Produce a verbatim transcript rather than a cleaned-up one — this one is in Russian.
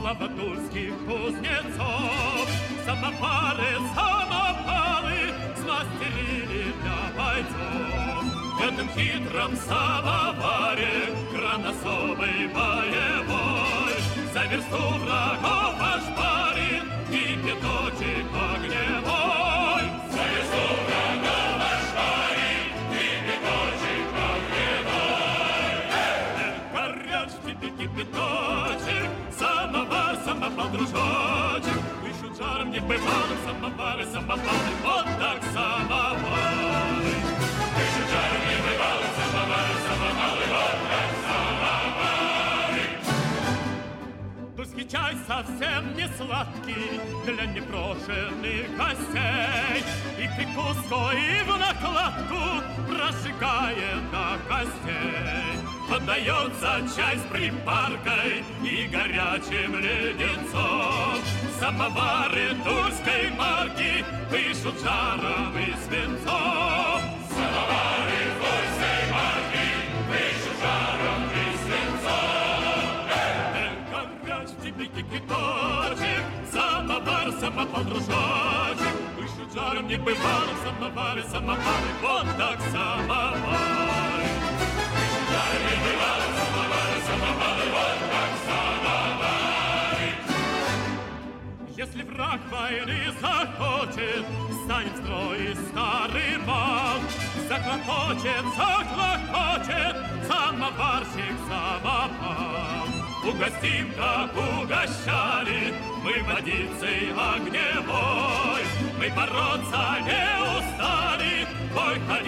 слава тульских кузнецов. Самовары, самопалы смастерили для бойцов. В этом хитром самоваре кран особый боевой. За версту врагов ошпарит и пяточек огневой. За версту врагов ошпарит и пяточек огневой. Горячий кипяточек, самовар, самопал, дружочек. Дышит жаром небывалым, самовары, самопалы, вот так самовары. Дышит жаром небывалым, самовары, самопалы, вот так самовары. Тульский чай совсем не сладкий для непрошенных гостей. И прикуску, и в накладку прожигает до костей. Подается чай с припаркой и горячим леденцом. Самовары тульской марки пышут жаром и свинцом. Самовары тульской марки пышут жаром и свинцом. Эх, горячий кипяточек, самовар, самопал, дружочек. Пышут жаром небывалым, самовары, самопалы, вот так самовары. Не бывало самовары, самовары, вот как самовары. Если враг войны захочет, станет в строй старый мал. Заклокочет, заклокочет самоварщик, самопал. Угостим, как угощали, мы водицей огневой. Мы бороться не устали, бой